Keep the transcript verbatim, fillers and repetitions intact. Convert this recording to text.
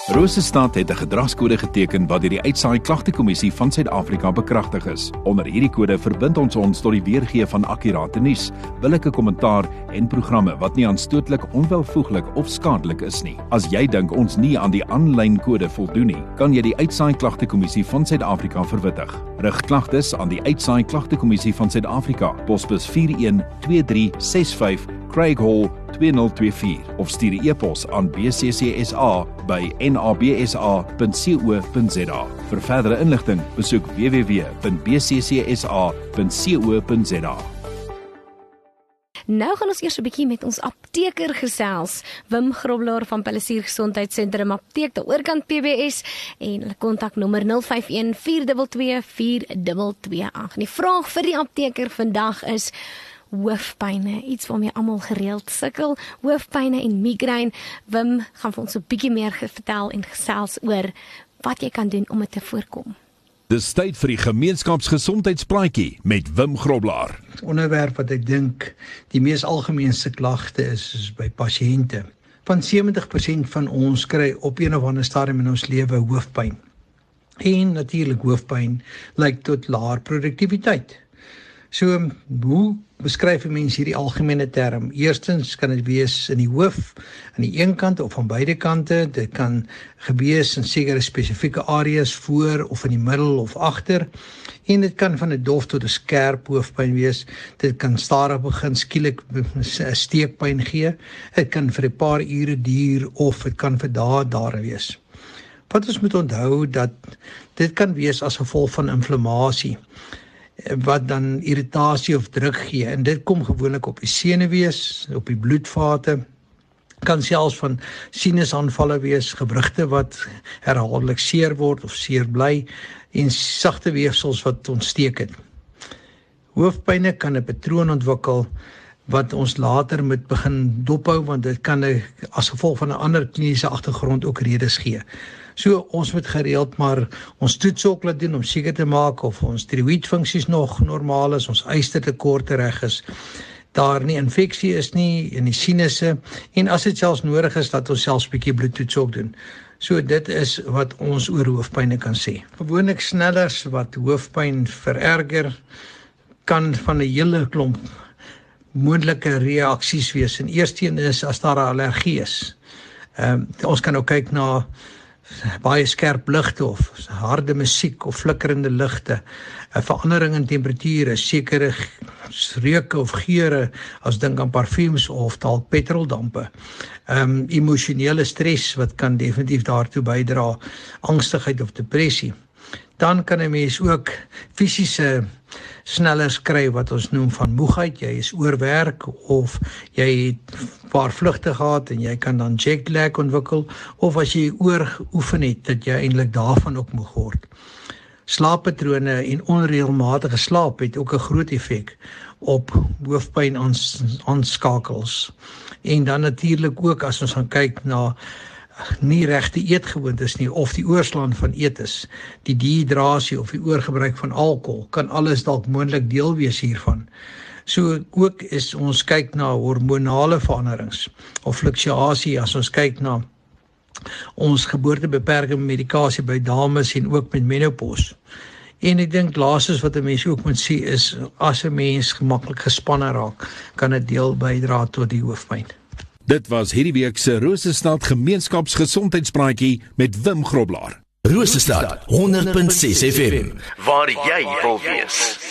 Rosestad het 'n gedragskode geteken wat deur die Uitsaai Klagtekommissie van Suid-Afrika bekragtig is. Onder hierdie kode verbind ons ons tot die weergee van akkurate nuus, billike kommentaar en programme wat nie aanstootlik, onwelvoeglik of skadelik is nie. As jy dink ons nie aan die aanlyn kode voldoen nie, kan jy die Uitsaai Klagtekommissie van Suid-Afrika verwittig. Rig klagtes aan die Uitsaai Klagtekommissie van Suid-Afrika, posbus vier een twee drie ses vyf, Craig Hall twee nul twee vier of stuur 'n e-pos aan b c c s a by n a b s a punt co punt z a. Vir verdere inligting, besoek w w w punt b c c s a punt co punt z a. Nou gaan ons eers 'n bietjie met ons apteker gesels. Wim Grobler van Palisier Gesondheidssentrum Apteek, daar oorkant P B S, en hulle kontaknommer nul vyf een vier twee twee vier twee twee agt. Die vraag vir die apteker vandag is hoofpyne, iets waarmee almal gereeld sukkel, hoofpyne en migraine. Wim gaan vir ons 'n bietjie meer vertel en gesels oor wat jy kan doen om dit te voorkom. Dis tyd vir die gemeenskapsgesondheidspraatjie met Wim Grobler. Onderwerp wat ek dink die mees algemeenste klagte is, is by pasiënte. Van sewentig persent van ons kry op een of ander stadium in ons lewe hoofpyn. En natuurlik hoofpyn lyk tot laer produktiwiteit. So, hoe beskryf 'n mens hierdie algemene term? Eerstens kan dit wees in die hoof, aan die een kant of aan beide kante. Dit kan gewees in sekere spesifieke areas voor of in die middel of agter. En dit kan van 'n dof tot 'n skerp hoofpyn wees. Dit kan stadig begin skielik 'n steekpyn gee. Dit kan vir 'n paar ure duur of dit kan vir dae daar wees. Wat ons moet onthou dat dit kan wees as gevolg van inflammasie, wat dan irritasie of druk gee, en dit kom gewoonlik op die senuwees, op die bloedvate, kan selfs van sinusaanvalle wees, gewrigte wat herhaaldelik seer word of seer bly, en sagte weefsels wat ontsteek het. Hoofpyne kan 'n patroon ontwikkel wat ons later moet begin dophou, want dit kan as gevolg van 'n ander kliniese agtergrond ook redes gee. So ons moet gereeld maar ons toets ook laat doen om seker te maak of ons tiroïedfunksies nog normaal is, ons ystertekorte reg is, daar nie infeksie is nie in die sinusse, en as dit selfs nodig is dat ons selfs 'n bietjie bloedtoets ook doen. So dit is wat ons oor hoofpyne kan sê. Gewoonlik snellers wat hoofpyn vererger, kan van 'n hele klomp moontlike reaksies wees. En eersteen is as daar 'n allergie is. Um, ons kan ook kyk na baie skerp ligte of harde musiek of flikkerende ligte, 'n verandering in temperature, sekere reuke of geure, as dink aan parfuums of dalk petroldampe. Um, emosionele stres wat kan definitief daartoe bydra, angstigheid of depressie. Dan kan 'n mens ook fisiese snellers kry wat ons noem van moegheid. Jy is oorwerk of jy het paar vlugte gehad en jy kan dan jetlag ontwikkel, of as jy ooroefen het, dat jy eintlik daarvan ook moeg word. Slaappatrone en onreëlmatige slaap het ook 'n groot effek op hoofpyn aanskakels. En dan natuurlik ook as ons gaan kyk na nie regte eetgewoontes nie, of die oorslaan van eetes, die dehydrasie of die oorgebruik van alkohol, kan alles dalk moontlik deel wees hiervan. So ook is ons kyk na hormonale veranderings of fluktuasie, as ons kyk na ons geboortebeperkende medikasie by dames en ook met menopause. En ek dink laastens wat 'n mens ook moet sien is, as 'n mens gemaklik gespanne raak, kan dit deel bydra tot die hoofpyn. Dit was hierdie week se Rosestad Gemeenskapsgesondheidspraatjie met Wim Grobler. Rosestad honderd punt ses F M, waar jy wil wees.